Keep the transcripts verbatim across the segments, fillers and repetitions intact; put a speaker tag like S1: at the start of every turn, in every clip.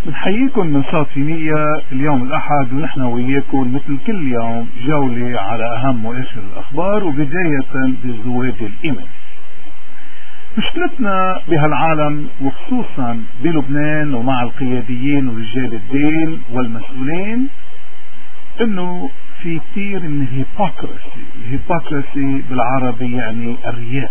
S1: بنحييكم من صافينية اليوم الأحد، ونحن وياكم مثل كل يوم جولة على أهم وآخر الأخبار، وبداية بزواج الإيمان. مشكلتنا بهالعالم وخصوصا بلبنان ومع القياديين ورجال الدين والمسؤولين انه في كثير من الهيبوكراسي. الهيبوكراسي بالعربي يعني الرياء.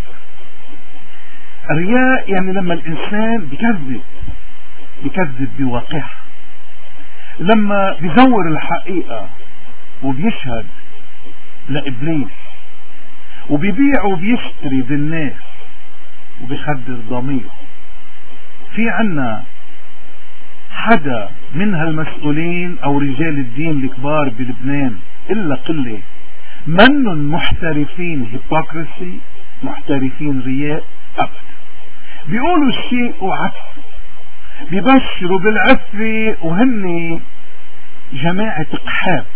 S1: الرياء يعني لما الانسان بكذب بكذب بواقعه، لما بيزور الحقيقة وبيشهد لإبليس، وبيبيع وبيشتري بالناس وبيخدر ضميره. في عنا حدا من هالمسؤولين او رجال الدين الكبار بلبنان الا قلة منن محترفين هيبوكراسي، محترفين رياء ابدا. بيقولوا الشيء وعكسه، بيبشروا بالعفة وهن جماعة قحاب.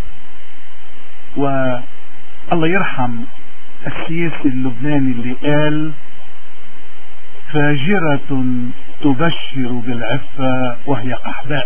S1: والله يرحم السياسي اللبناني اللي قال: فاجرة تبشر بالعفة وهي قحباء.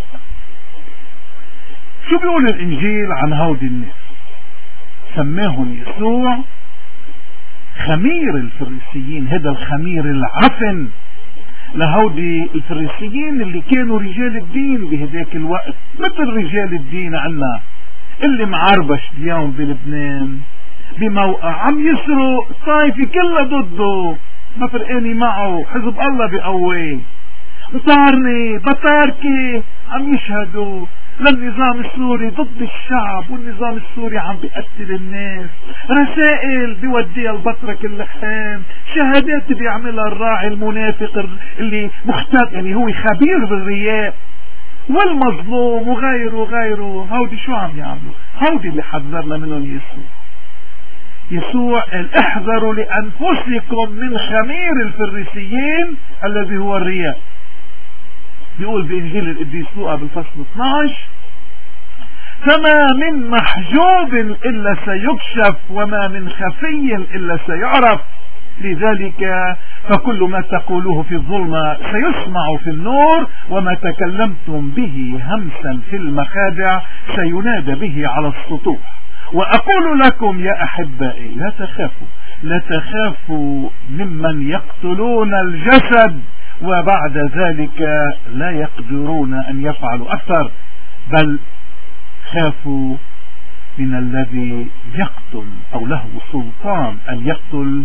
S1: شو بيقول الانجيل عن هودي الناس؟ سماهم يسوع خمير الفريسيين. هذا الخمير العفن لهودي الفريسيين اللي كانوا رجال الدين بهداك الوقت، مثل رجال الدين عنا اللي معربش اليوم بلبنان بموقع عم يسرق، الطائفة كلها ضده، ما فرقاني معه، حزب الله بقويه، مطارني بطاركي عم يشهدوا للنظام السوري ضد الشعب، والنظام السوري عم بيقتل الناس، رسائل بيوديها البطرك اللحام، شهادات بيعملها الراعي المنافق اللي مختار، يعني هو خبير بالرياء، والمظلوم وغيره وغيره. هودي شو عم يعملوا؟ هودي اللي حذرنا منهم يسوع. يسوع قال: احذروا لأنفسكم من خمير الفريسيين الذي هو الرياء. بيقول بإنجيل القديس لوقا بالفصل اثناشر: فما من محجوب إلا سيكشف، وما من خفي إلا سيعرف، لذلك فكل ما تقولوه في الظلمة سيسمع في النور، وما تكلمتم به همسا في المخادع سينادى به على السطوح. وأقول لكم يا أحبائي لا تخافوا لا تخافوا ممن يقتلون الجسد وبعد ذلك لا يقدرون أن يفعلوا أكثر، بل خافوا من الذي يقتل أو له سلطان أن يقتل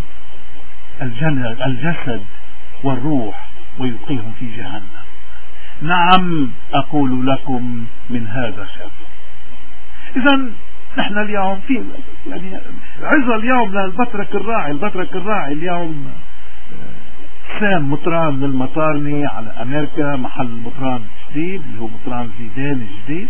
S1: الجسد والروح ويلقيهم في جهنم. نعم أقول لكم من هذا خافوا. إذن نحن اليوم في يعني عزة اليوم للبطرك الراعي. البطرك الراعي اليوم سام مطران من المطارني على أمريكا، محل مطران جديد اللي هو مطران زيدان الجديد،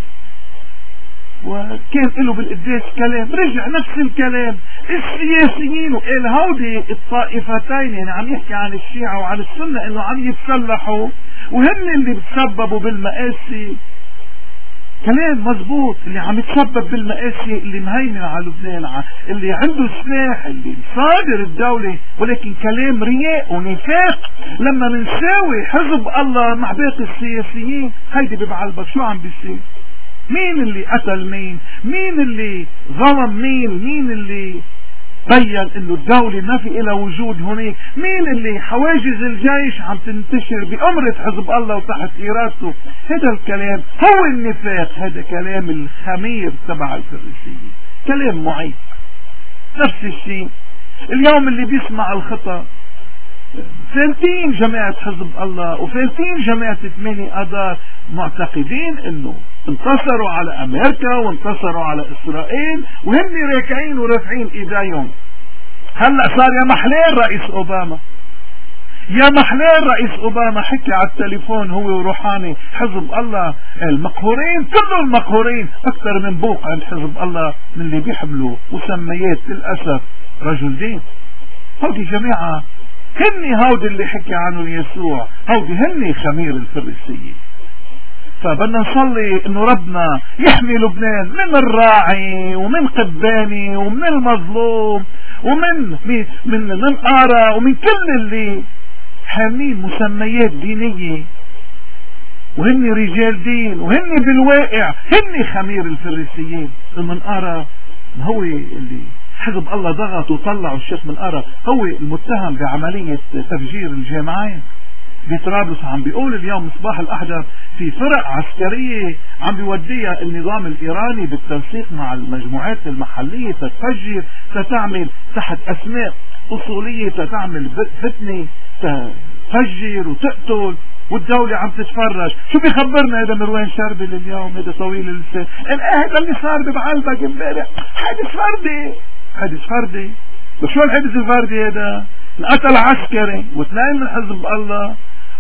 S1: وكان له بالقداس كلام رجع نفس الكلام. السياسيين وقال هودي الطائفتين، يعني عم يحكي عن الشيعة وعن السنة انه عم يتسلحوا وهن اللي بتسببوا بالمآسي. كلام مزبوط، اللي عم يتسبب بالمآسي اللي مهيمن على لبنان، اللي عنده سلاح، اللي صادر الدولة، ولكن كلام رياء ونفاق. لما منساوي حزب الله مع باقي السياسيين هيدي ببعلبك شو عم بيصير؟ مين اللي قتل مين؟ مين اللي ظلم مين؟ مين اللي بين انه الدولة ما في إلها وجود هناك؟ مين اللي حواجز الجيش عم تنتشر بأمرة حزب الله وتحت إرادته؟ هذا الكلام هو النفاق، هذا كلام الخمير تبع الفريسيين، كلام معيب. نفس الشيء اليوم اللي بيسمع الخطأ، فالتين جماعة حزب الله وفالتين جماعة ثمانية أذار معتقدين انه انتصروا على امريكا وانتصروا على اسرائيل وهم راكعين ورافعين ايديهم. هلا صار يا محلين رئيس اوباما، يا محلين رئيس اوباما حكي على التليفون هو وروحاني حزب الله المقهورين، كلهم المقهورين اكثر من بوق عند حزب الله من اللي بيحملوا مسميات للاسف رجل دين. هودي جماعة هني هودي اللي حكي عنه يسوع، هودي هني خمير الفريسيين. فبدنا نصلي انه ربنا يحمي لبنان من الراعي ومن قباني ومن المظلوم ومن من من من آراء ومن كل اللي حامين مسميات دينية وهن رجال دين وهن بالواقع هن خمير الفريسيين. المنقرة هو اللي حزب الله ضغط وطلعوا الشيخ منقرة، هو المتهم بعملية تفجير الجامعين بطرابلس. عم بيقول اليوم مصباح الأحدث في فرق عسكرية عم بيوديها النظام الإيراني بالتنسيق مع المجموعات المحلية تتفجر، ستعمل تحت أسماء أصولية، تتعمل فتنة، تفجر وتقتل، والدولة عم تتفرج. شو بيخبرنا هذا مروان شربل اليوم، هذا طويل اللسان؟ هذا اللي صار ببعلبك امبارح حادث فردي، حادث فردي. بس شو الحادث الفردي هذا؟ انقتل عسكري واثنين من حزب الله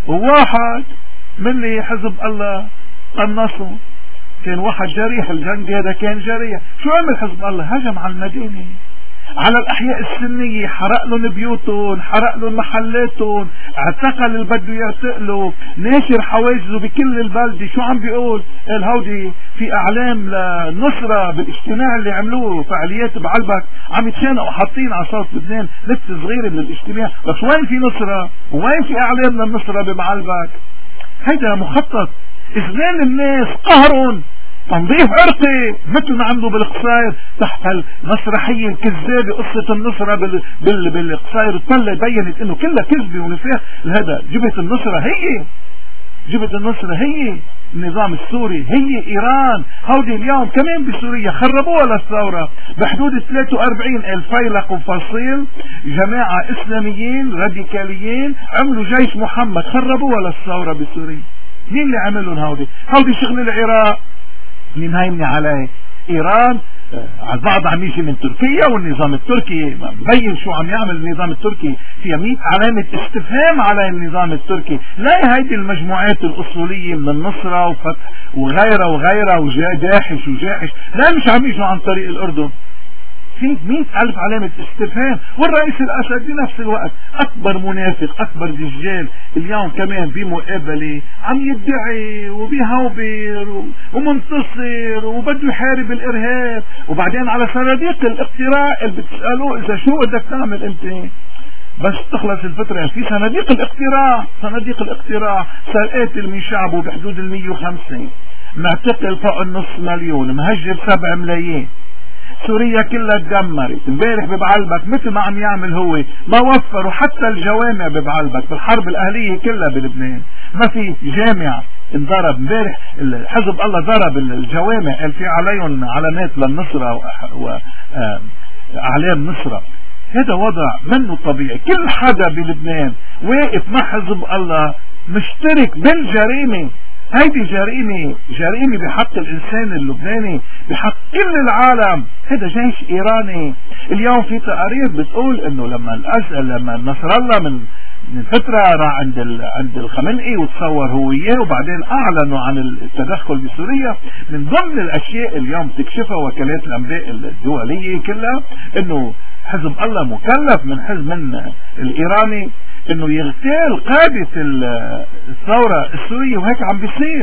S1: وواحد من اللي حزب الله قنصوا، كان واحد جريح، الجندي هذا كان جريح. شو عمل حزب الله؟ هجم على المدينة، على الأحياء السنية، حرق لهم بيوتهم، حرق لهم محلاتهم، اعتقل اللي بده يعتقله، ناشر حواجزه بكل البلدة. شو عم بيقول؟ قال هودي في اعلام للنصرة بالاجتماع اللي عملوه فعاليات بعلبك، عم يتشانقوا حاطين على صوت لبنان نبتة صغيرة من الاجتماع. بس وين في نصرة؟ وين في اعلام للنصرة بمعلبك؟ هيدا مخطط اذلال الناس، قهرهم، تنظيف عرقي، مثل ما عملوا بالقصاير تحت المسرحية الكذابة قصة النصرة بال... بال... بالقصاير الطلة بينت انه كلها كذبة ونفاق. هذا جبهة النصرة هي جبهة النصرة هي النظام السوري، هي ايران. هودي اليوم كمان بسوريا خربوها للثورة بحدود ثلاثة وأربعين ألف فيلق وفصيل، جماعة اسلاميين راديكاليين عملوا جيش محمد، خربوها للثورة بسوريا. مين اللي عملهم هودي؟ هودي شغل العراق اللي مهيمنة عليه ايران، على البعض عم يجي من تركيا، والنظام التركي مبين شو عم يعمل النظام التركي، فيها مئة علامة استفهام على النظام التركي. لا هيدي المجموعات الاصولية من النصرة وفتح وغيرها وغيرها وجاحش وجاحش، لا مش عم يجوا عن طريق الاردن، في مئة ألف علامة استفهام. والرئيس الأسد بنفس الوقت أكبر منافق، أكبر دجال. اليوم كمان بمقابلة عم يدعي وبيهوبر ومنتصر وبده يحارب الإرهاب، وبعدين على صناديق الاقتراع اللي بتسألوه إذا شو بدك تعمل أنت بس تخلص الفترة. في صناديق الاقتراع، صناديق الاقتراع سرقاتل من شعبه بحدود المية وخمسين، معتقل فوق النص مليون، مهجر سبع ملايين، سوريا كلها تدمرت. امبارح ببعلبك مثل ما عم يعمل هو، ما وفروا حتى الجوامع ببعلبك بالحرب الاهليه كلها بلبنان، ما في جامع انضرب. امبارح حزب الله ضرب الجوامع، قال في عليهم علامات للنصره واعلام نصره. هذا وضع منه طبيعي. كل حدا بلبنان واقف مع حزب الله مشترك بالجريمه. هيدي جريمة، جريمة بحق الإنسان اللبناني، بحق كل العالم. هذا جيش إيراني. اليوم في تقارير بتقول إنه لما الأسئل لما نصر الله من من فترة راح عند ال... عند الخمنئي وتصور هو إياه، وبعدين أعلنوا عن التدخل بسوريا. من ضمن الأشياء اليوم تكشفها وكالات الأنباء الدولية كلها إنه حزب الله مكلف من حزب من الإيراني انه يغتال قادة الثورة السورية، وهيك عم بيصير.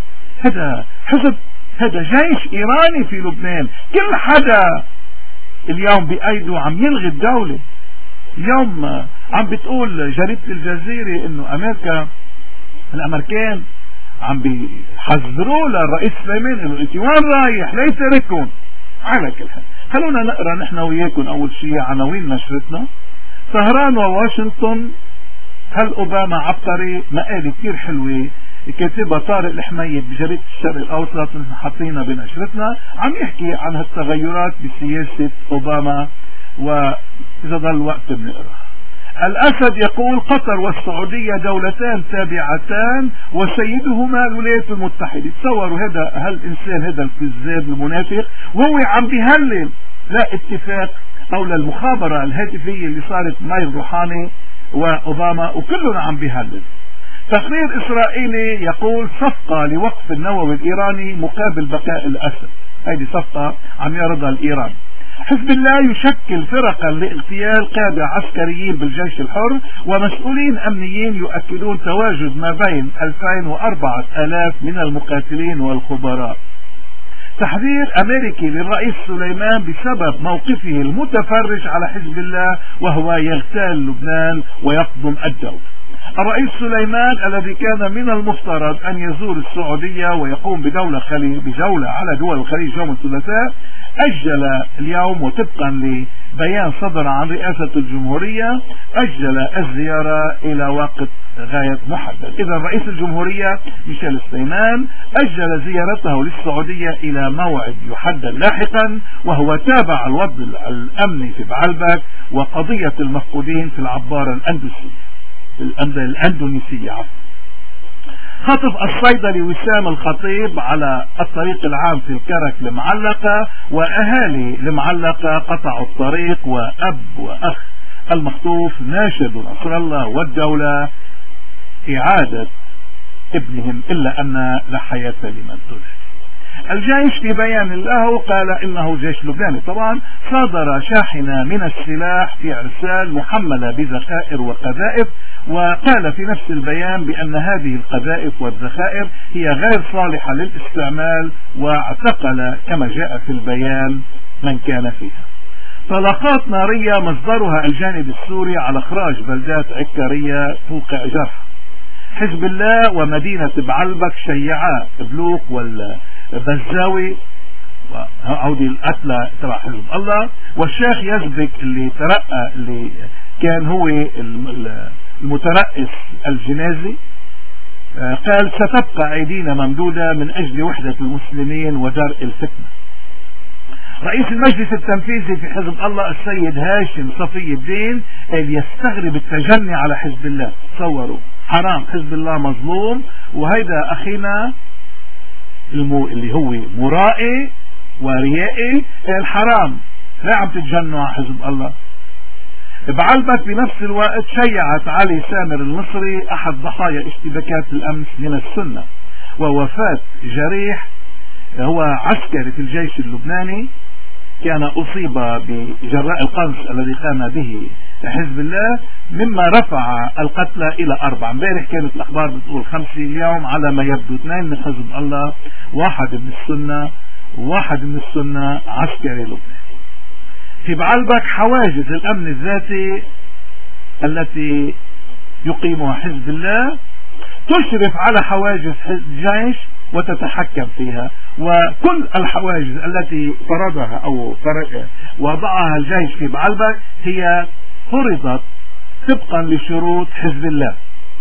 S1: هذا حزب، هذا جيش ايراني في لبنان. كل حدا اليوم بأيده عم يلغي الدولة. اليوم عم بتقول جريدة الجزيرة انه امريكا الامريكان عم بيحذروا للرئيس سليمان انه انت وين رايح لا يترككم. على كل حال خلونا نقرا نحن وياكم اول شيء عناوين نشرتنا. طهران وواشنطن، هل اوباما عبقري؟ مقالة كتير حلوة كاتبها طارق الحميد بجريدة الشرق الاوسط، نحن حاطينها بنشرتنا، عم يحكي عن هالتغيرات بسياسة اوباما، واذا ضل وقت بنقرا. الاسد يقول قطر والسعودية دولتان تابعتان وسيدهما الولايات المتحدة. تصوروا هذا هالانسان، هذا الكذاب المنافق، وهو عم بيهلل لا اتفاق او للمخابرة الهاتفية اللي صارت ماير روحاني واوباما، وكلهم عم بيهلل. تقرير اسرائيلي يقول صفقة لوقف النووي الايراني مقابل بقاء الاسد. هذه صفقة عم يعرضها الايران. حزب الله يشكل فرقا لاغتيال قادة عسكريين بالجيش الحر، ومسؤولين امنيين يؤكدون تواجد ما بين ألفين وأربعة آلاف من المقاتلين والخبراء. تحذير امريكي للرئيس سليمان بسبب موقفه المتفرج على حزب الله وهو يغتال لبنان ويقضم الدولة. الرئيس سليمان الذي كان من المفترض أن يزور السعودية ويقوم بدولة خليج بجولة على دول الخليج يوم الثلاثاء أجل اليوم، وطبقا لبيان صدر عن رئاسة الجمهورية أجل الزيارة إلى وقت غاية محدد. إذا رئيس الجمهورية ميشيل سليمان أجل زيارته للسعودية إلى موعد يحدد لاحقا، وهو تابع الوضع الأمني في بعلبك وقضية المفقودين في العبارة الأندونيسية الأندونيسية خطف الصيدلي وسام الخطيب على الطريق العام في الكرك المعلقة، وأهالي المعلقة قطعوا الطريق، وأب وأخ المخطوف ناشدوا نصر الله والدولة إعادة ابنهم، إلا أن لا حياة لمن ترك. الجيش في بيان له قال إنه جيش لبناني طبعا صادر شاحنة من السلاح في عرسال محملة بذخائر وقذائف، وقال في نفس البيان بأن هذه القذائف والذخائر هي غير صالحة للاستعمال، واعتقل كما جاء في البيان من كان فيها. طلقات نارية مصدرها الجانب السوري على إخراج بلدات عكارية توقع جرح. حزب الله ومدينة بعلبك شيعا بلوق والبزاوي وعودي القتلى تبع حزب الله، والشيخ يزبك اللي ترقى اللي كان هو المترأس الجنازي قال ستبقى أيدينا ممدودة من أجل وحدة المسلمين ودرء الفتنة. رئيس المجلس التنفيذي في حزب الله السيد هاشم صفي الدين يستغرب التجني على حزب الله. تصوروا حرام، حزب الله مظلوم، وهيدا أخينا اللي هو مرائي وريائي الحرام، لا عم تتجنوا على حزب الله. بعلبك بنفس الوقت شيعت علي سامر المصري أحد ضحايا اشتباكات الأمس من السنة، ووفاة جريح هو عسكري في الجيش اللبناني كان أصيب بجراء القنص الذي قام به حزب الله، مما رفع القتلى إلى أربعة. امبارح كانت الأخبار بتقول خمسة، اليوم على ما يبدو اثنين من حزب الله، واحد من السنة واحد من السنة عسكري لبناني. في بعلبك حواجز الأمن الذاتي التي يقيمها حزب الله تشرف على حواجز الجيش وتتحكم فيها، وكل الحواجز التي فرضها أو وضعها الجيش في بعلبك هي فرضت طبقا لشروط حزب الله.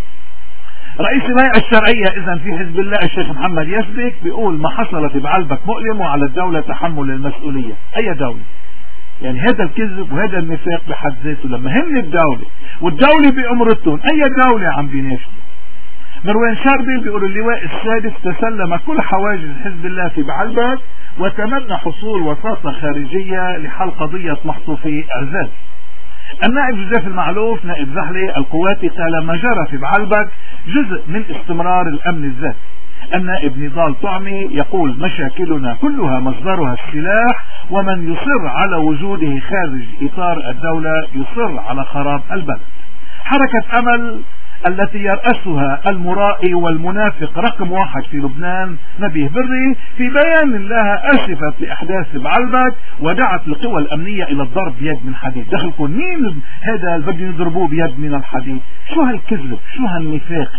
S1: رئيس الهيئة الشرعية إذن في حزب الله الشيخ محمد يزبك بيقول ما حصل في بعلبك مؤلم وعلى الدولة تحمل المسؤولية. أي دولة؟ يعني هذا الكذب وهذا النفاق بحد ذاته، لما هن الدولة والدولة بأمرتهم أي دولة عم بيناشدوا. مروان شاربي بيقول اللواء السادس تسلم كل حواجز حزب الله في بعلبك وتمنى حصول وساطة خارجية لحل قضية محصوفي اعزاز. النائب جوزيف المعلوف نائب زحلي القواتي قال ما جرى في بعلبك جزء من استمرار الأمن الذاتي. النائب نضال طعمي يقول مشاكلنا كلها مصدرها السلاح، ومن يصر على وجوده خارج إطار الدولة يصر على خراب البلد. حركة أمل التي يرأسها المرائي والمنافق رقم واحد في لبنان نبيه بري في بيان لها أسفت لأحداث بعلبك ودعت القوى الأمنية إلى الضرب بيد من حديد. دخلكم مين هذا اللي بدهم يضربوه بيد من الحديد؟ شو هالكذب؟ شو هالنفاق؟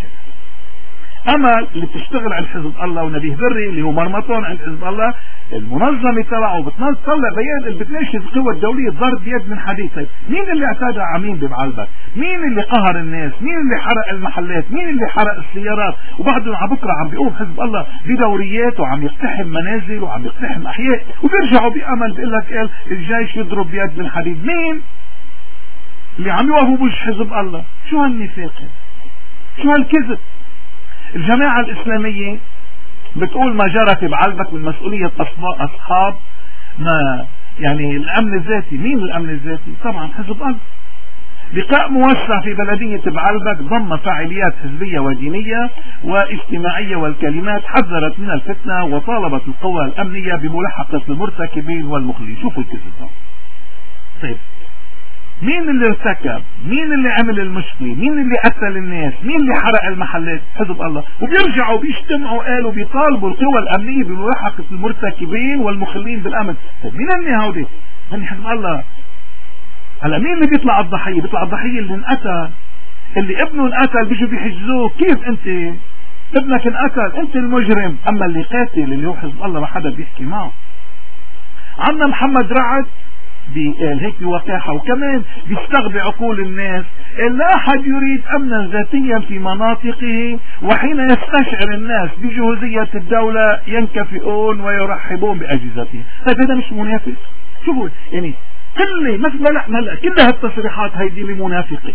S1: أمل اللي بتشتغل عند حزب الله ونبيه بري اللي هو مرمطون عند حزب الله المنظمة تبعه بتطلع بيان اللي بتناشد القوى الدولية ضرب بيد من حديد. طيب مين اللي اعتدى على مين ببعلبك؟ مين اللي قهر الناس؟ مين اللي حرق المحلات؟ مين اللي حرق السيارات؟ وبعدهم على بكره عم بيقوم حزب الله بدوريات وعم يقتحم منازل وعم يقتحم احياء، وبيرجعوا بأمل بيقول لك قال الجيش يضرب بيد من حديد. مين اللي عم يوقفوا بوجه حزب الله؟ شو هالنفاق؟ شو هالكذب؟ الجماعة الإسلامية بتقول ما جرى في بعلبك من مسؤولية أصحاب ما يعني الأمن الذاتي. مين الأمن الذاتي؟ طبعا حزب الله. لقاء موسع في بلدية بعلبك ضم فعاليات حزبية ودينية واجتماعية والكلمات حذرت من الفتنة وطالبت القوى الأمنية بملاحقة المرتكبين والمخلين. شوفوا الكذب. طيب مين اللي ارتكب؟ مين اللي عمل المشكلة؟ مين اللي قتل الناس؟ مين اللي حرق المحلات؟ حزب الله. وبيرجعوا بيجتمعوا قالوا بيطالبوا القوى الأمنية بملاحقة المرتكبين والمخلين بالأمن. طيب مين هني هودي؟ هني حزب الله. هلا مين اللي بيطلع الضحية؟ بيطلع الضحية اللي انقتل، اللي ابنه انقتل بيجوا بيحجزوه، كيف انت ابنك انقتل انت المجرم؟ اما اللي قاتل اللي هو حزب الله ما حدا بيحكي معه. عنا محمد رعد بيقال هيك بوقاحة وكمان بيستغبي عقول الناس، لا أحد يريد أمنا ذاتيا في مناطقه، وحين يستشعر الناس بجهوزية الدولة ينكفئون ويرحبون بأجهزته. طيب هذا مش منافق؟ شوفوا يعني كل مثل ملأ كل هالتصريحات هيدي لمنافقين.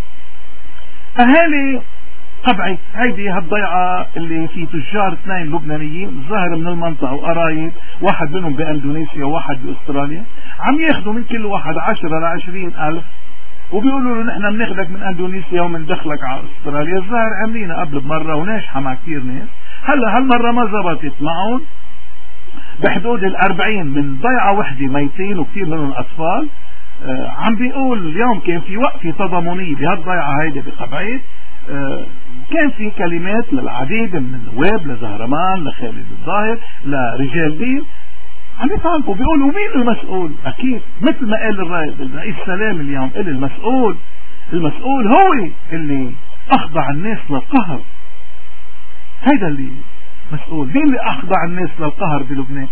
S1: أهالي قبعي هيدي هالضيعة اللي في تجار اثنين لبنانيين الظاهر من المنطقة وقرايب، واحد منهم باندونيسيا وواحد باستراليا، عم ياخذوا من كل واحد عشرة لعشرين الف، وبيقولوا له نحن بناخذك من اندونيسيا ومندخلك على استراليا. الظاهر عاملينها قبل بمرة وناجحة مع كثير ناس، هلا هالمرة ما زبطت معهم، بحدود الأربعين من ضيعة وحدة ميتين وكثير منهم أطفال. آه عم بيقول اليوم كان في وقفة تضامنية بهالضيعة هيدي بقبعيد، آه كان في كلمات للعديد من النواب، لزهرمان، لخالد الظاهر، لرجال دين، عم يطالبوا بيقولوا مين المسؤول؟ أكيد مثل ما قال الرئيس سلام اليوم، قال المسؤول المسؤول هو اللي أخضع الناس للقهر. هيدا اللي مسؤول. مين اللي أخضع الناس للقهر بلبنان؟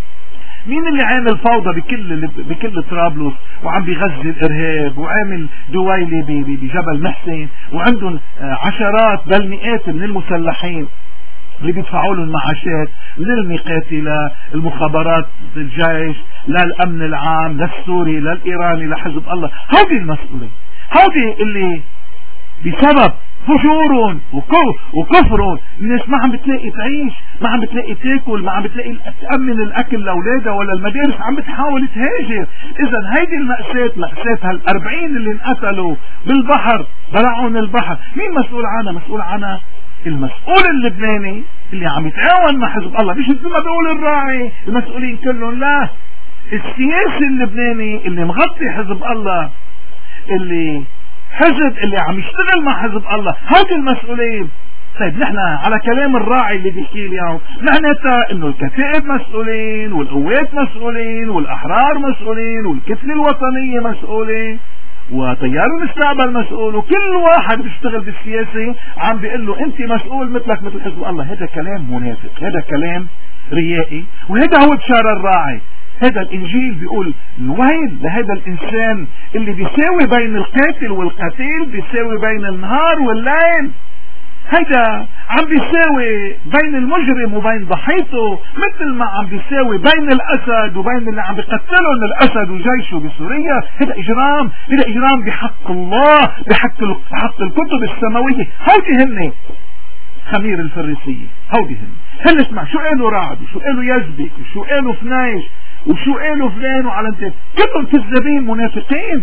S1: مين اللي عامل فوضى بكل بكل طرابلس وعم بيغذي الارهاب وعامل دويلي بجبل محسن وعندهم عشرات بل مئات من المسلحين اللي بيدفعوا لهم معاشات للميقاتي للمخابرات الجيش للامن العام للسوري للايراني لحزب الله؟ هودي المسؤولين، هودي اللي بسبب فجورهم وكفرهم الناس ما عم بتلاقي تعيش، ما عم بتلاقي تاكل، ما عم بتلاقي تأمن الأكل لأولادها ولا المدارس، عم بتحاول تهاجر. إذا هيدي المأساة، مأساة هالأربعين اللي انقتلوا بالبحر بلعون البحر، مين مسؤول عنها؟ مسؤول عنها المسؤول اللبناني اللي عم يتعاون مع حزب الله، مش مثل ما بيقول الراعي المسؤولين كلهم، لا، السياسي اللبناني اللي مغطي حزب الله، اللي حزب اللي عم يشتغل مع حزب الله، هذه المسؤولين. طيب نحن على كلام الراعي اللي بيحكي اليوم معناتها انه الكتائب مسؤولين والقوات مسؤولين والاحرار مسؤولين والكتله الوطنيه مسؤولين وتيار المستقبل مسؤول، وكل واحد بيشتغل بالسياسه عم بيقول له انت مسؤول مثلك مثل حزب الله. هذا كلام منافق، هذا كلام ريائي، وهذا هو بشار الراعي. هذا الانجيل بيقول الويل لهذا الانسان اللي بيساوي بين القاتل والقتيل، بيساوي بين النهار والليل، هيدا عم بيساوي بين المجرم وبين ضحيته، مثل ما عم بيساوي بين الاسد وبين اللي عم بيقتلهم الاسد وجيشه بسوريا. هذا اجرام، هذا اجرام بحق الله، بحق بحق الكتب السماويه. هودي هن خمير الفريسيه، هودي هن هل اسمع شو قالوا رعد وشو قالوا يزبك وشو قالوا فنايش وشو قالوا فلان وعلنتين، كلهم كذابين منافقين.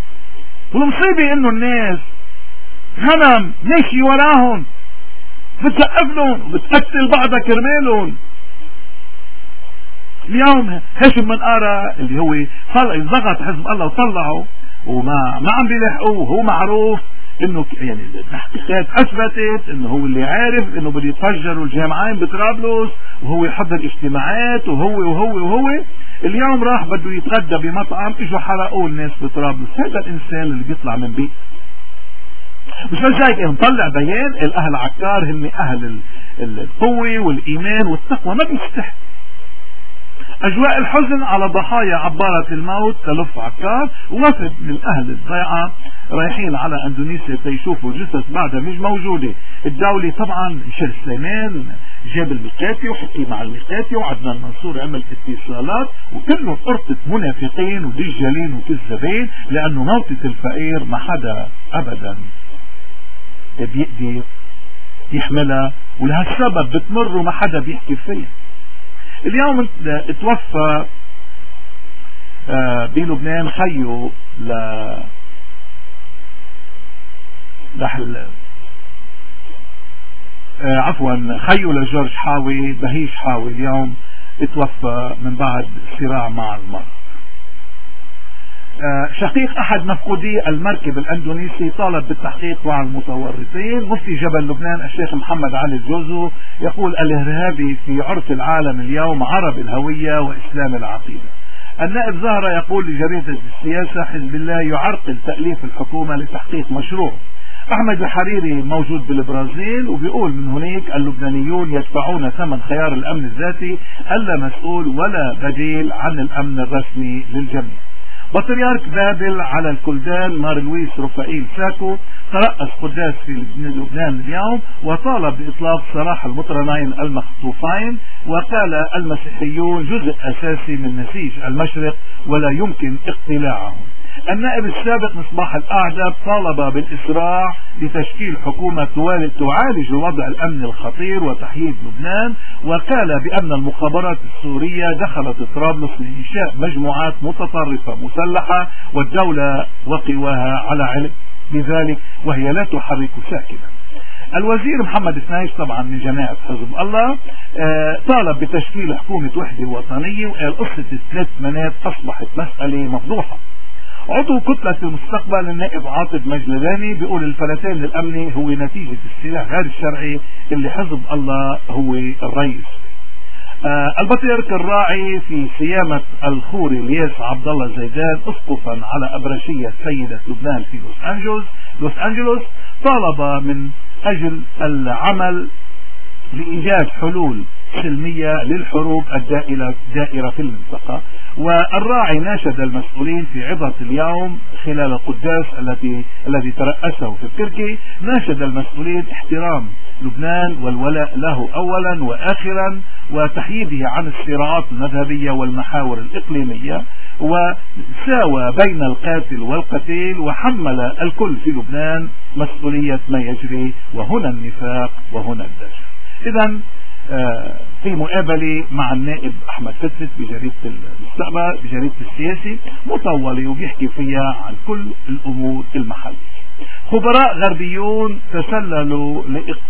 S1: والمصيبة انه الناس غنم ماشي وراهم بتسقف لهم وبتقتل بعضها كرمالهم. اليوم هاشم منقارة اللي هو ضغط حزب الله وطلعه وما ما عم بيلحقوه، هو معروف انه يعني التحقيقات اثبتت انه هو اللي عارف انه بده يتفجروا الجامعين بطرابلس وهو يحضر اجتماعات وهو وهو وهو اليوم راح بده يتغدى بمطعم اجوا حرقوه الناس بطرابلس. هذا الانسان اللي بيطلع من بيت مش بس هيك مطلع بيان الاهل عكار هن اهل القوه والايمان والتقوى، ما بيستحي. أجواء الحزن على ضحايا عبارة الموت تلف عكار، ووفد من أهل الضيعة رايحين على أندونيسيا تيشوفوا جثث بعدها مش موجودة. الدولة طبعا ميشيل سليمان جاب الميقاتي وحكي مع الميقاتي وعدنان منصور عمل اتصالات، وكلهم قرطة منافقين ودجالين وكذابين، لأنه موتة الفقير ما حدا أبدا بيقدر يحملها، ولهالسبب بتمر وما حدا بيحكي فيها. اليوم اتوفى بلبنان خيو ل لحل عفوا خيو لجورج حاوي، بهيش حاوي، اليوم اتوفى من بعد صراع مع المرض. شقيق احد مفقودي المركب الاندونيسي طالب بالتحقيق مع المتورطين. مفتي جبل لبنان الشيخ محمد علي الجوزو يقول الارهابي في عرف العالم اليوم عرب الهوية واسلام العقيدة. النائب زهرة يقول لجريدة السياسة حزب الله يعرقل تأليف الحكومة لتحقيق مشروع. أحمد الحريري موجود بالبرازيل وبيقول من هناك اللبنانيون يدفعون ثمن خيار الأمن الذاتي اللا مسؤول ولا بديل عن الأمن الرسمي للجميع. بطريرك بابل على الكلدان مار لويس رفائيل ساكو ترأس قداس في لبنان اليوم وطالب بإطلاق سراح المطرنين المخطوفين، وقال المسيحيون جزء أساسي من نسيج المشرق ولا يمكن اقتلاعهم. النائب السابق مصباح الأعدب طالب بالإسراع لتشكيل حكومة تعالج الوضع الأمني الخطير وتحييد لبنان، وقال بأن المخابرات السورية دخلت طرابلس لإنشاء مجموعات متطرفة مسلحة والدولة وقواها على علم بذلك وهي لا تحرك ساكنا. الوزير محمد فنايش طبعا من جماعة حزب الله آه طالب بتشكيل حكومة وحدة وطنية، وقال قصة الثلاث منات أصبحت مسألة مفضوحة. عضو كتلة المستقبل النائب عاطف مجلداني بيقول الفلتان الأمني هو نتيجة السلاح غير الشرعي اللي حزب الله هو الرئيس. آه البطريرك الراعي في صيامة الخوري الياس عبد الله زيدان اسقفا على أبرشية سيدة لبنان في لوس أنجلوس لوس أنجلوس طالب من أجل العمل لإيجاد حلول سلمية للحروب الدائرة دائرة في المنطقة. والراعي ناشد المسؤولين في عظة اليوم خلال القداس التي الذي ترأسه في التركي، ناشد المسؤولين احترام لبنان والولاء له أولا وآخرا وتحييده عن الصراعات المذهبية والمحاور الإقليمية، وساوى بين القاتل والقتيل وحمل الكل في لبنان مسؤولية ما يجري، وهنا النفاق وهنا الدجل. إذن في مقابلة مع النائب أحمد فتفت بجريدة المستقبل بجريدة السياسي مطولة وبيحكي فيها عن كل الأمور المحلية. خبراء غربيون تسللوا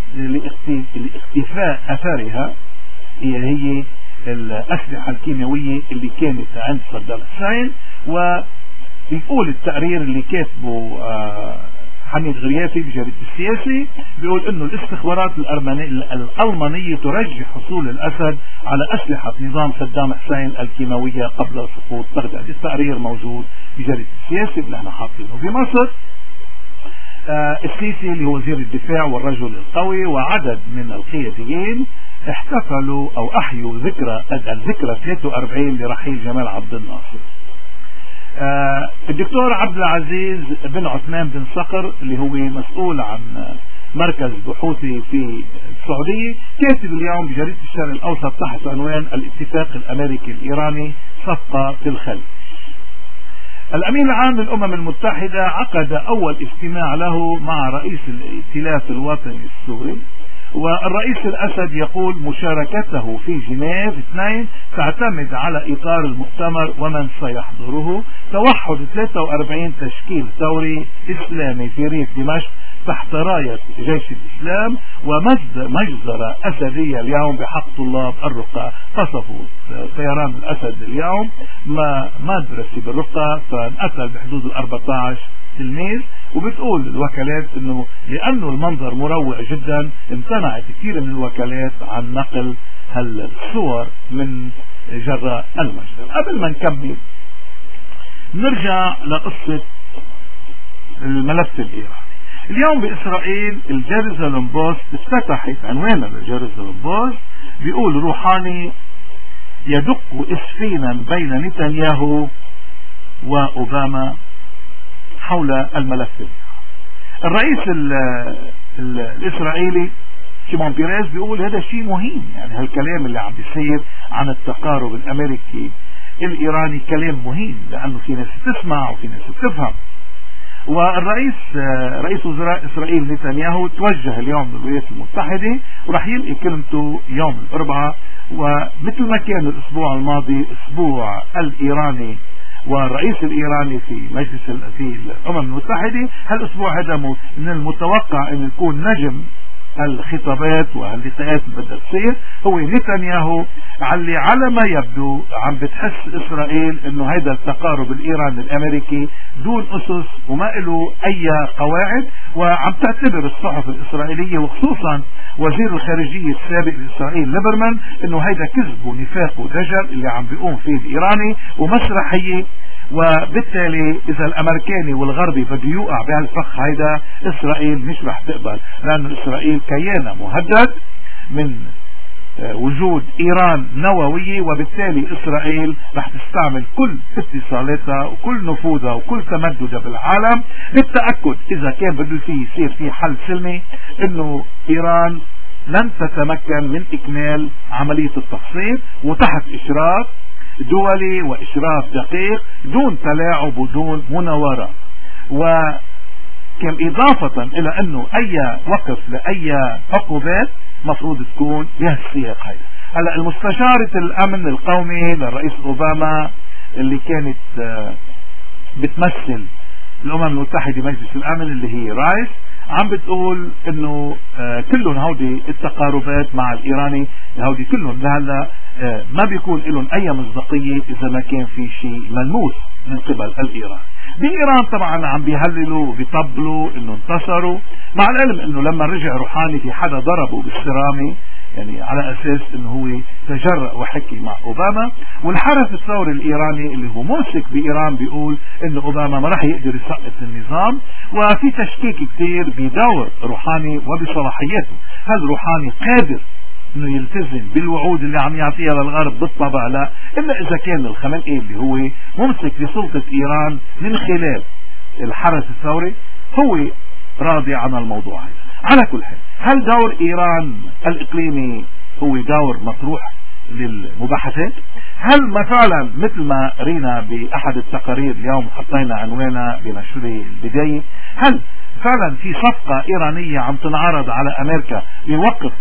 S1: لاختفاء أثارها هي هي الأسلحة الكيميائية اللي كانت عند صدام حسين، وبيقول التقرير اللي كاتبه حميد غريافي بجريدة السياسي بيقول انه الاستخبارات الألمانية ترجح حصول الأسد على أسلحة نظام صدام حسين الكيماوية قبل سقوط بغداد. التقرير موجود بجريدة السياسي اللي احنا حاطينه. بمصر آه السيسي اللي هو وزير الدفاع والرجل القوي وعدد من القياديين احتفلوا او احيوا ذكرى الذكرى ثلاثة وأربعين لرحيل جمال عبد الناصر. آه الدكتور عبد العزيز بن عثمان بن صقر اللي هو مسؤول عن مركز بحوثي في السعودية كاتب اليوم بجريدة الشرق الأوسط تحت عنوان الاتفاق الأمريكي الإيراني صفقة في الخليج. الأمين العام للأمم المتحدة عقد أول اجتماع له مع رئيس الائتلاف الوطني السوري، والرئيس الأسد يقول مشاركته في جنيف اثنين تعتمد على إطار المؤتمر ومن سيحضره. توحد ثلاثة وأربعين تشكيل ثوري إسلامي في ريف دمشق تحت راية جيش الإسلام، ومجزرة أسدية اليوم بحق طلاب الرقى. قصفوا طيران الأسد اليوم ما مدرسة بالرقى فانقتل بحدود الأربعة عشر تلميذ. وبتقول الوكالات انه لانه المنظر مروع جدا امتنعت كثير من الوكالات عن نقل هالصور من جراء المجزرة. قبل ما نكمل نرجع لقصة الملف الإيراني. اليوم بإسرائيل الجيروزالم بوست افتتحت عنوان الجيروزالم بوست بيقول روحاني يدق اسفينا بين نتنياهو وأوباما حول الملف. الرئيس ال ال الإسرائيلي شيمون بيريز بيقول هذا شيء مهم، يعني هالكلام اللي عم بيصير عن التقارب الأمريكي الإيراني كلام مهم لأنه في ناس تسمع وفي ناس تفهم. والرئيس رئيس وزراء إسرائيل نتنياهو توجه اليوم للولايات المتحدة وراح يلقي كلمته يوم الأربعاء، ومثل ما كان الأسبوع الماضي أسبوع الإيراني والرئيس الإيراني في مجلس في الأمم المتحدة، هالأسبوع هذا من المتوقع أن يكون نجم الخطابات واللقاءات اللي بدها تصير هو نتنياهو، اللي على ما يبدو عم بتحس إسرائيل أنه هذا التقارب الإيراني الأمريكي دون أسس وما له أي قواعد، وعم تعتبر الصحف الإسرائيلية وخصوصا وزير الخارجية السابق لإسرائيل ليبرمان أنه هذا كذب ونفاق ودجل اللي عم بيقوم فيه الإيراني ومسرحية، وبالتالي اذا الامريكاني والغربي بده يوقع بهالفخ هيدا اسرائيل مش رح تقبل، لانه اسرائيل كيانة مهدد من وجود ايران نووية، وبالتالي اسرائيل رح تستعمل كل اتصالاتها وكل نفوذها وكل تمددها بالعالم للتأكد اذا كان بده فيه يصير في حل سلمي انه ايران لن تتمكن من اكمال عملية التفصيل، وتحت اشراف دولي واشراف دقيق دون تلاعب ودون مناورة. وكم اضافة الى انه اي وقف لاي عقوبات مفروض تكون بهالسياق هيدا. هلا المستشارة الامن القومي للرئيس اوباما اللي كانت بتمثل الامم المتحدة مجلس الامن اللي هي رايس عم بتقول انه كلهم هودي التقاربات مع الايراني هودي كلهم لهلا ما بيكون لهم اي مصداقية اذا ما كان في شيء ملموس من قبل الايران. بايران طبعا عم بيهللوا وبيطبلوا انه انتصروا، مع العلم انه لما رجع روحاني في حدا ضربه بالسرامي يعني على اساس انه هو تجرأ وحكي مع اوباما، والحرس الثوري الايراني اللي هو ممسك بايران بيقول انه اوباما ما راح يقدر يسقط النظام، وفي تشكيك كثير بدور روحاني وبصلاحياته. هل روحاني قادر انه يلتزم بالوعود اللي عم يعطيها للغرب؟ بالطبع لا، الا اذا كان الخمنئي اللي هو ممسك بسلطة ايران من خلال الحرس الثوري هو راضي عن الموضوع هذا. على كل حال، هل دور ايران الاقليمي هو دور مطروح للمباحثات؟ هل ما فعلا مثل ما رينا باحد التقارير اليوم حطينا عنوانا بنشر البداية، هل فعلا في صفقة ايرانية عم تنعرض على امريكا لوقف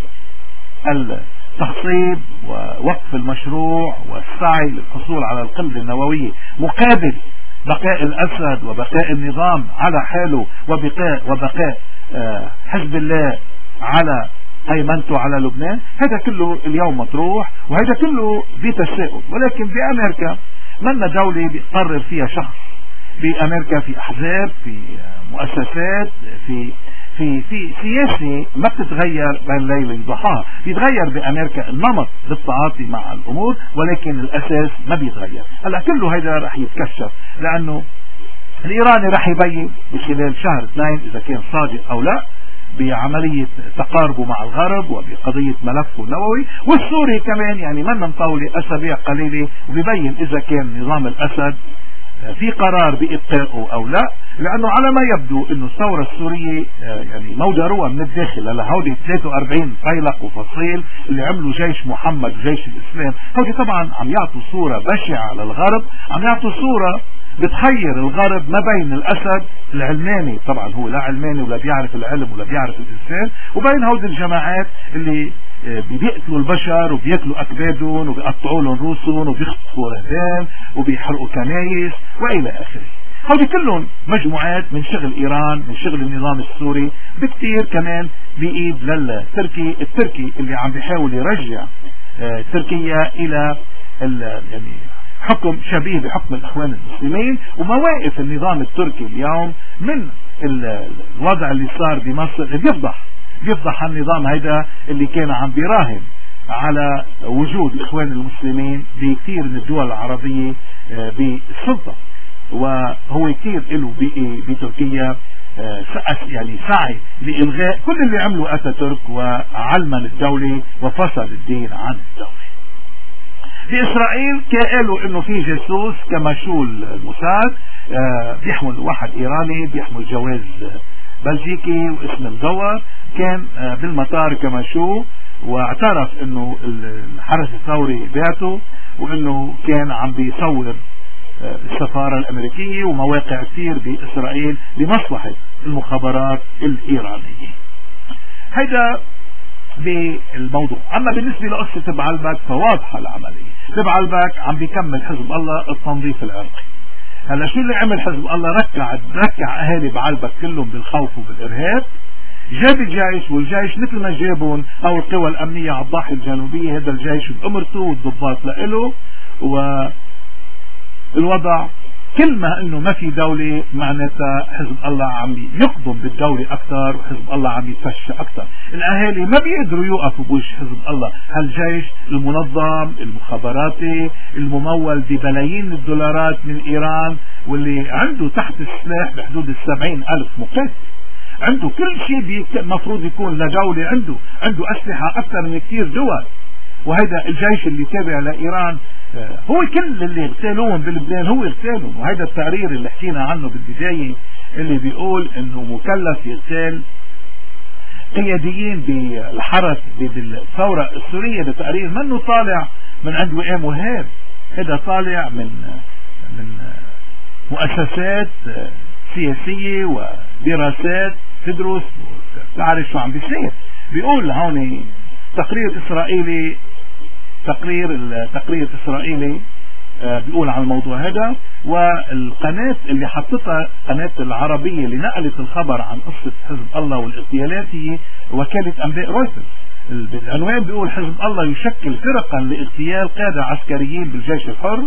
S1: التخصيب ووقف المشروع والسعي للحصول على القنبلة النووية مقابل بقاء الأسد وبقاء النظام على حاله وبقاء وبقاء حزب الله على هيمنته على لبنان؟ هذا كله اليوم مطروح، وهذا كله بتساؤل. ولكن بأمريكا منا دولة بيقرر فيها شخص، بأمريكا في أحزاب، في مؤسسات، في في في سياسة ما بتتغير بين ليلة وضحاها. بيتغير بأمريكا النمط بالتعاطي مع الأمور، ولكن الأساس ما بيتغير. هلا كله هذا رح يتكشف، لأنه الإيراني رح يبين بخلال شهر اثنين إذا كان صادق أو لا بعملية تقاربه مع الغرب وبقضية ملفه النووي، والسوري كمان يعني من مطولة أسابيع قليلة وبيبين إذا كان نظام الأسد في قرار بإبقائه أو لا. لأنه على ما يبدو أنه الثورة السورية يعني مودروها من الداخل. لهودي ثلاثة وأربعين فيلق وفصيل اللي عملوا جيش محمد وجيش الإسلام، هودي طبعا عم يعطوا صورة بشعة للغرب، عم يعطوا صورة بتحير الغرب ما بين الأسد العلماني، طبعا هو لا علماني ولا بيعرف العلم ولا بيعرف الإنسان، وبين هودي الجماعات اللي بيقتلوا البشر وبياكلوا أكبادهم وبيقطعوا لهم روسهم وبيخطفوا رهبان وبيحرقوا كنايس وإلى آخره. هودي كلهم مجموعات من شغل إيران، من شغل النظام السوري، بكتير كمان بإيد للتركي التركي اللي عم بيحاول يرجع تركيا إلى يعني حكم شبيه بحكم الإخوان المسلمين. ومواقف النظام التركي اليوم من الوضع اللي صار بمصر بيفضح بيفضح النظام هيدا اللي كان عم بيراهن على وجود الإخوان المسلمين بكثير من الدول العربية بالسلطة، وهو كثير له بتركيا يعني سعي لإلغاء كل اللي عمله أتاتورك وعلمن الدولة وفصل الدين عن الدولة. بإسرائيل قالوا انه في جاسوس كمشول الموساد بيحمل واحد ايراني بيحمل جواز بلجيكي واسم مدور، كان بالمطار كمشو، واعترف انه الحرس الثوري بعته، وانه كان عم بيصور السفارة الامريكية ومواقع كثير باسرائيل لمصلحة المخابرات الايرانية. هيدا بالموضوع. اما بالنسبة لقصة بعلبك فواضحة العملية. بعلبك عم بيكمل حزب الله التنظيف العرقي. هلا شو اللي عمل حزب الله؟ ركع ركع اهالي بعلبك كلهم بالخوف وبالارهاب، جاب الجيش، والجيش مثل ما جابون او القوى الامنية على الضاحية الجنوبية، هذا الجيش بأمرته والضباط لإله، والوضع كل ما انه ما في دولة معناتها حزب الله عم يقضم بالدولة اكثر وحزب الله عم يتفشى اكثر. الاهالي ما بيقدروا يوقفوا بوجه حزب الله، هالجيش المنظم المخابراتي الممول ببلايين الدولارات من ايران، واللي عنده تحت السلاح بحدود السبعين الف مقاتل، عنده كل شيء المفروض يكون لدولة، عنده عنده اسلحة اكثر من كثير دول. وهذا الجيش اللي تابع لإيران هو كل اللي اغتالوهم بلبنان هو اغتالهم. وهذا التقرير اللي حكينا عنه بالبداية اللي بيقول انه مكلف يغتال قياديين بالحرس بالثورة السورية، ده تقرير منه طالع من عند وئام وهاب، هذا طالع من من مؤسسات سياسية ودراسات تدرس تعرف شو عم بيصير. بيقول هون تقرير إسرائيلي تقرير التقرير الإسرائيلي بيقول عن الموضوع هذا، والقناة اللي حطتها قناة العربية اللي نقلت الخبر عن قصة حزب الله والاغتيالات هي وكالة أنباء رويترز. العنوان بيقول حزب الله يشكل فرقا لاغتيال قادة عسكريين بالجيش الحر.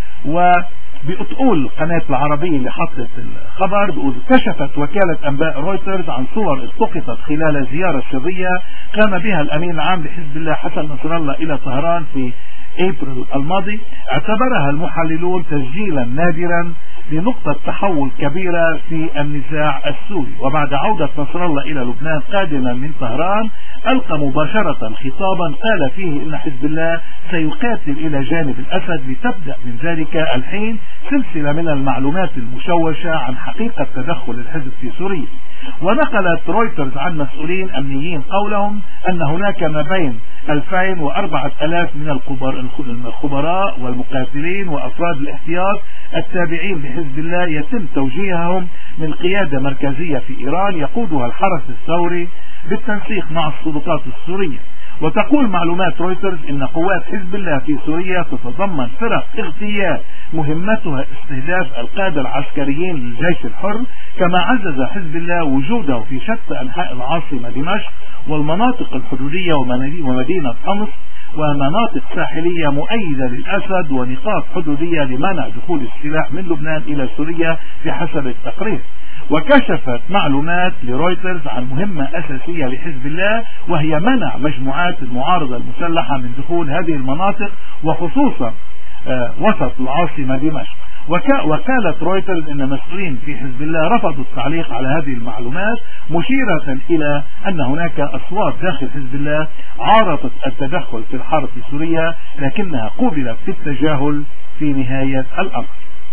S1: وبتقول القناة العربية اللي حطت الخبر بيقول كشفت وكالة أنباء رويترز عن صور التقطت خلال زيارة سرية قام بها الأمين العام لحزب الله حسن نصر الله إلى طهران في ابريل الماضي. اعتبرها المحللون تسجيلا نادرا لنقطة تحول كبيرة في النزاع السوري. وبعد عودة نصر الله إلى لبنان قادما من طهران ألقى مباشرة خطابا قال فيه إن حزب الله سيقاتل إلى جانب الأسد، لتبدأ من ذلك الحين سلسلة من المعلومات المشوشة عن حقيقة تدخل الحزب في سوريا. ونقلت رويترز عن مسؤولين أمنيين قولهم أن هناك ما بين ألفين وأربعة آلاف من الخبراء والمقاتلين وأفراد الاحتياط التابعين لحزب الله يتم توجيههم من قيادة مركزية في إيران يقودها الحرس الثوري بالتنسيق مع السلطات السورية. وتقول معلومات رويترز إن قوات حزب الله في سوريا تتضمن فرق اغتيال مهمتها استهداف القادة العسكريين للجيش الحر، كما عزز حزب الله وجوده في شتى أنحاء العاصمة دمشق والمناطق الحدودية ومدينة حمص ومناطق ساحلية مؤيدة للأسد ونقاط حدودية لمنع دخول السلاح من لبنان إلى سوريا بحسب التقرير. وكشفت معلومات لرويترز عن مهمة أساسية لحزب الله وهي منع مجموعات المعارضة المسلحة من دخول هذه المناطق وخصوصا آه وسط العاصمة دمشق. وقالت رويترز ان مسؤولين في حزب الله رفضوا التعليق على هذه المعلومات، مشيرة الى ان هناك اصوات داخل حزب الله عارضت التدخل في الحرب في سوريا لكنها قوبلت في التجاهل في نهاية الامر.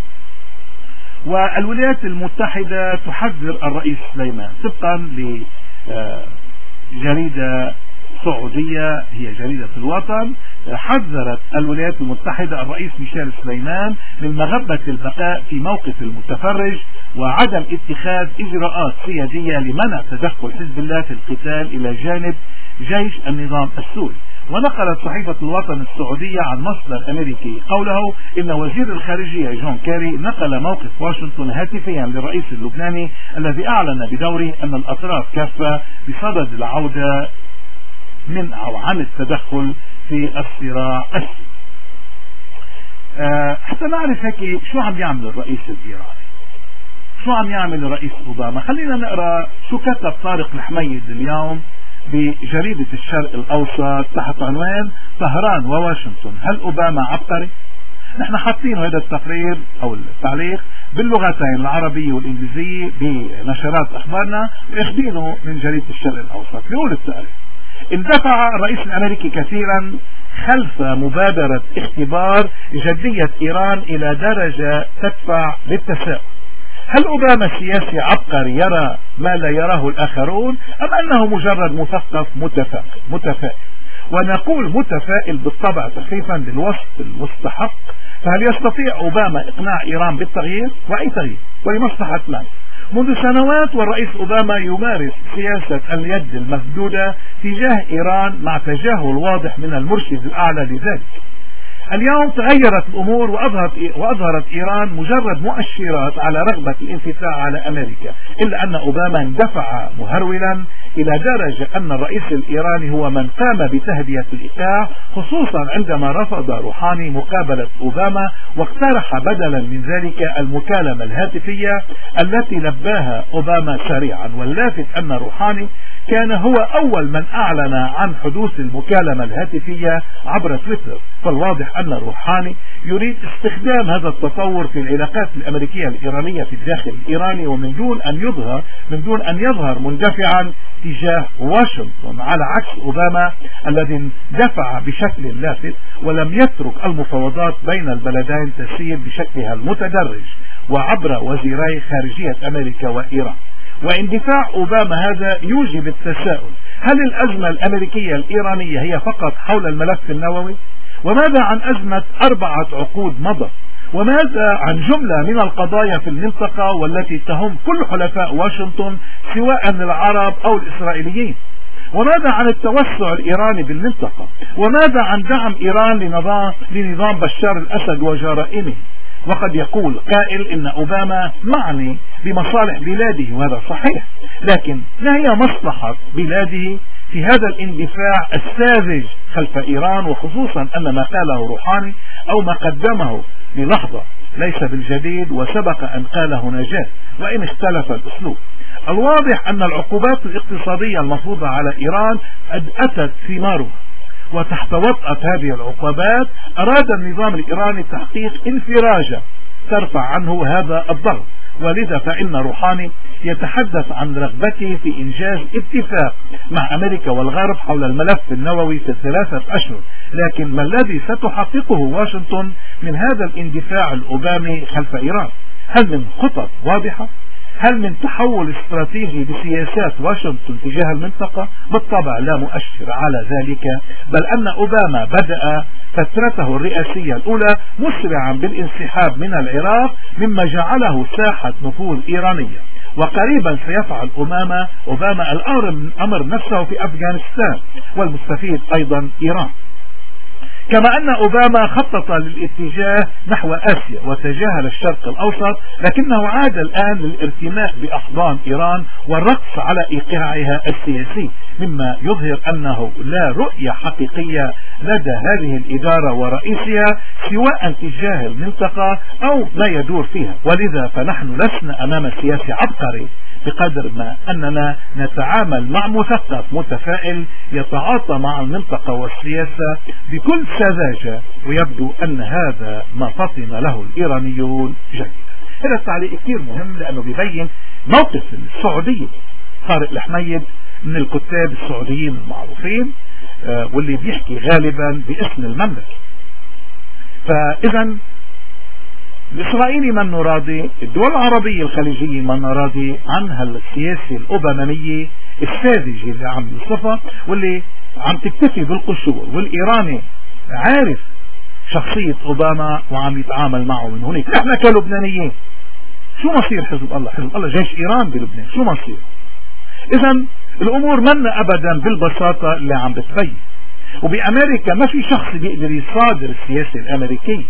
S1: والولايات المتحدة تحذر الرئيس سليمان طبقا لجريدة سعودية هي جريدة الوطن. حذرت الولايات المتحدة الرئيس ميشيل سليمان من مغبة البقاء في موقف المتفرج وعدم اتخاذ إجراءات سيادية لمنع تدخل حزب الله في القتال إلى جانب جيش النظام السوري. ونقلت صحيفة الوطن السعودية عن مصدر أمريكي قوله إن وزير الخارجية جون كيري نقل موقف واشنطن هاتفيا للرئيس اللبناني الذي أعلن بدوره أن الأطراف كافة بصدد العودة من أو عن التدخل في الصراع السوري. أه حتى نعرف هيك شو عم يعمل الرئيس الإيراني، شو عم يعمل الرئيس أوباما. خلينا نقرأ شو كتب طارق الحميد اليوم بجريدة الشرق الأوسط تحت عنوان طهران وواشنطن هل أوباما عبقري؟ نحن حاطين هذا التقرير أو التعليق باللغتين العربية والإنجليزية بنشرات أخبارنا واخدينه من جريدة الشرق الأوسط. بيقول التقرير: اندفع الرئيس الأمريكي كثيرا خلف مبادرة اختبار جدية إيران إلى درجة تدفع للتساؤل. هل أوباما سياسي عبقري يرى ما لا يراه الآخرون أم أنه مجرد مثقف متفائل متفائل ونقول متفائل بالطبع تخفيفا للوصف المستحق. فهل يستطيع أوباما إقناع إيران بالتغيير؟ وأي تغيير؟ ولمصلحة من؟ منذ سنوات والرئيس أوباما يمارس سياسة اليد المسدودة تجاه إيران مع تجاهل واضح من المرشد الأعلى لذلك. اليوم تغيرت الأمور وأظهرت, وأظهرت إيران مجرد مؤشرات على رغبة الانفتاح على أمريكا، إلا أن أوباما اندفع مهرولا إلى درجة أن الرئيس الإيراني هو من قام بتهدئة الإيقاع، خصوصا عندما رفض روحاني مقابلة أوباما واقترح بدلا من ذلك المكالمة الهاتفية التي لباها أوباما سريعا. واللافت أن روحاني كان هو أول من أعلن عن حدوث المكالمة الهاتفية عبر تويتر، فالواضح أن روحاني يريد استخدام هذا التطور في العلاقات الأمريكية الإيرانية في الداخل الإيراني، ومن دون أن يظهر من دون أن يظهر مندفعا تجاه واشنطن، على عكس أوباما الذي دفع بشكل لافت ولم يترك المفاوضات بين البلدين تسير بشكلها المتدرج وعبر وزيري خارجية أمريكا وإيران. واندفاع أوباما هذا يوجب التساؤل: هل الأزمة الأمريكية الإيرانية هي فقط حول الملف النووي؟ وماذا عن أزمة أربعة عقود مضت؟ وماذا عن جملة من القضايا في المنطقة والتي تهم كل حلفاء واشنطن سواء العرب أو الإسرائيليين؟ وماذا عن التوسع الإيراني بالمنطقة؟ وماذا عن دعم إيران لنظام, لنظام بشار الأسد وجرائمه؟ وقد يقول قائل إن أوباما معني بمصالح بلاده، وهذا صحيح، لكن ما هي مصلحة بلاده في هذا الاندفاع الساذج خلف إيران، وخصوصا أن ما قاله روحاني أو ما قدمه للحظة ليس بالجديد وسبق أن قاله نجاة وإن اختلف الأسلوب. الواضح أن العقوبات الاقتصادية المفروضة على إيران قد أتت ثمارها، وتحت وطأة هذه العقوبات أراد النظام الإيراني تحقيق انفراجة ترفع عنه هذا الضغط، ولذا فإن روحاني يتحدث عن رغبته في إنجاز اتفاق مع أمريكا والغرب حول الملف النووي في ثلاثة أشهر. لكن ما الذي ستحققه واشنطن من هذا الاندفاع الأوبامي خلف إيران؟ هل من خطط واضحة؟ هل من تحول استراتيجي بسياسات واشنطن تجاه المنطقة؟ بالطبع لا مؤشر على ذلك، بل أن أوباما بدأ فترته الرئاسية الأولى مسرعا بالانسحاب من العراق، مما جعله ساحة نفوذ إيرانية، وقريبا سيفعل أوباما أوباما الأمر نفسه في أفغانستان، والمستفيد أيضا إيران. كما أن أوباما خطط للاتجاه نحو آسيا وتجاهل الشرق الأوسط، لكنه عاد الآن للارتماء بأحضان إيران والرقص على إيقاعها السياسي، مما يظهر أنه لا رؤية حقيقية لدى هذه الإدارة ورئيسها سواء تجاه المنطقة أو ما يدور فيها. ولذا فنحن لسنا أمام سياسي عبقري بقدر ما أننا نتعامل مع مثقف متفائل يتعاطى مع المنطقة والسياسة بكل سذاجة، ويبدو أن هذا ما فطن له الإيرانيون جيدا. هذا التعليق كثير مهم لأنه بيبين موقف السعودية. طارق الحميد من الكتاب السعوديين المعروفين واللي بيحكي غالبا باسم المملكة. فإذا الإسرائيلي من راضي، الدول العربية الخليجية من راضي عنها السياسة الأوبامية الساذجة اللي عم يوصفها واللي عم تكتفي بالقشور، والإيراني عارف شخصية أوباما وعم يتعامل معه من هناك. نحن كلبنانيين شو مصير حزب الله؟ حزب الله جيش إيران بلبنان، شو مصير؟ إذا الأمور منا أبدا بالبساطة اللي عم بتبين. وبأمريكا ما في شخص بيقدر يصادر السياسة الأمريكية،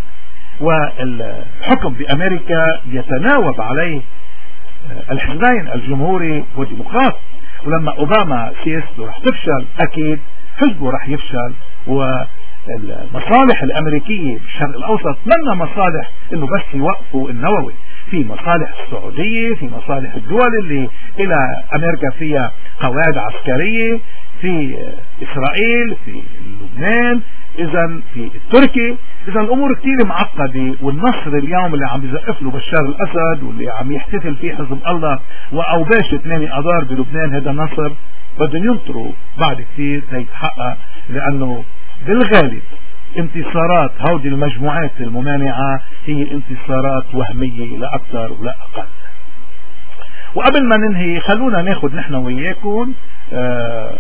S1: والحكم بأمريكا يتناوب عليه الحزبين الجمهوري والديمقراطي، ولما أوباما سياسته رح تفشل أكيد حزبه رح يفشل. والمصالح الأمريكية بالشرق الأوسط منا مصالح إنه بس يوقفوا النووي، في مصالح السعودية، في مصالح الدول اللي إلى أمريكا فيها قواعد عسكرية، في إسرائيل، في لبنان، إذا في تركيا. إذا الأمور كتير معقدة، والنصر اليوم اللي عم يزقف له بشار الأسد واللي عم يحتفل فيه حزب الله وأوباش ثمانية أذار بلبنان، هذا النصر بدهم ينطروا بعد كتير ليتحقق، لأنه بالغالب انتصارات هودي المجموعات الممانعة هي انتصارات وهمية لا أكثر ولا أقل. وقبل ما ننهي خلونا ناخد نحن وياكم آه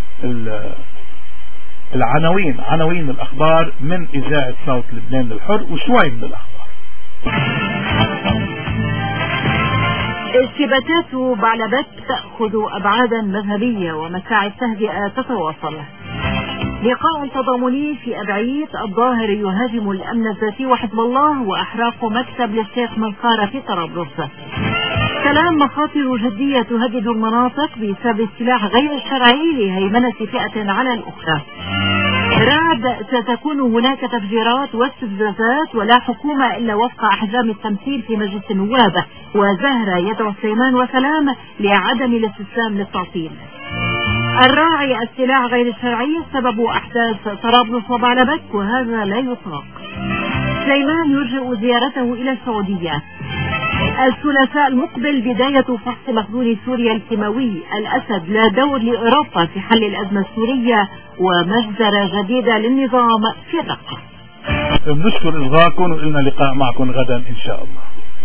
S1: العناوين عناوين الأخبار من إذاعة صوت لبنان الحر وشوي من الأخبار.
S2: ارتباكات بعلبك تأخذ أبعادا مذهبية ومساعي التهدئة تتواصل. لقاء تضامني في أبعيث. الظاهر يهاجم الأمن الذاتي وحزب الله، وأحراق مكتب للشيخ منقارة في طرابلس. كلام مخاطر جدية تهدد المناطق بسبب السلاح غير الشرعي لهيمنة فئة على الأخرى. رعد ستكون هناك تفجيرات واستفزازات ولا حكومة إلا وفق أحزاب التمثيل في مجلس النواب. وزهرة يدعو سليمان وسلام لعدم الاستسلام للتعطيل. الراعي السلاح غير الشرعي سبب أحداث طرابلس وبعلبك، وهذا لا يطاق. سليمان يرجئ زيارته إلى السعودية. الثلاثاء المقبل بداية فحص مخزون سوريا الكيماوي. الأسد لا دور لأوروبا في حل الأزمة السورية، ومجزرة جديدة للنظام في الرقة.
S1: بنشكر إصغاءكم، وإلنا لقاء معكم غدا إن شاء الله.